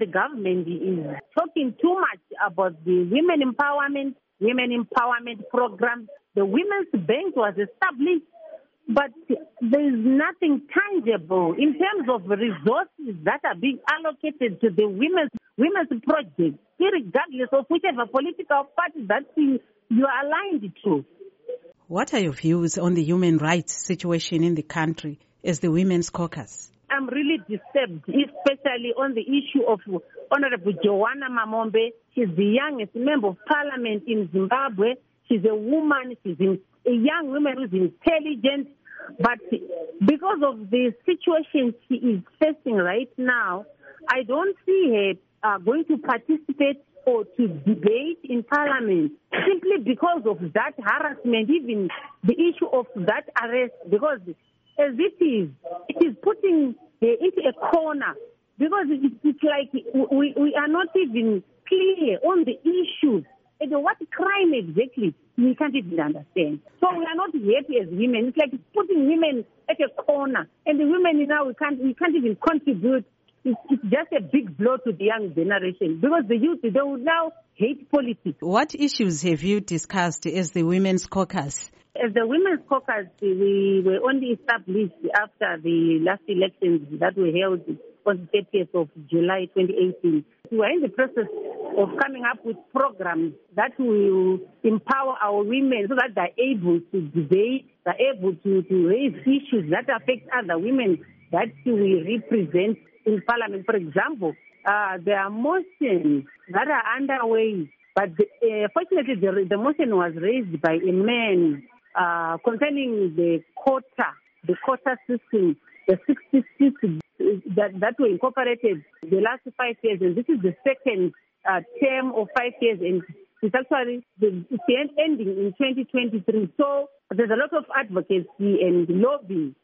the government is talking too much about the women empowerment program. The Women's Bank was established, but there is nothing tangible in terms of resources that are being allocated to the women's project, regardless of whichever political party that you are aligned to. What are your views on the human rights situation in the country as the Women's Caucus? I'm really disturbed, especially on the issue of Honorable Joanna Mamombe. She's the youngest member of parliament in Zimbabwe. She's a woman. She's a young woman who's intelligent. But because of the situation she is facing right now, I don't see her going to participate or to debate in parliament simply because of that harassment, even the issue of that arrest, because as it is putting into a corner, because it's like we are not even clear on the issues. And what crime exactly, we can't even understand. So we are not happy as women. It's like putting women at a corner. And the women now, we can't even contribute. It's just a big blow to the young generation because the youth, they will now hate politics. What issues have you discussed as the Women's Caucus? As the Women's Caucus, we were only established after the last elections that were held on the 30th of July 2018. We are in the process of coming up with programs that will empower our women so that they're able to debate, they're able to raise issues that affect other women that we represent in parliament. For example, there are motions that are underway, but fortunately the motion was raised by a man concerning the quota system, the 66 that were incorporated the last 5 years, and this is the second term of 5 years, and it's actually ending in 2023. So there's a lot of advocacy and lobbying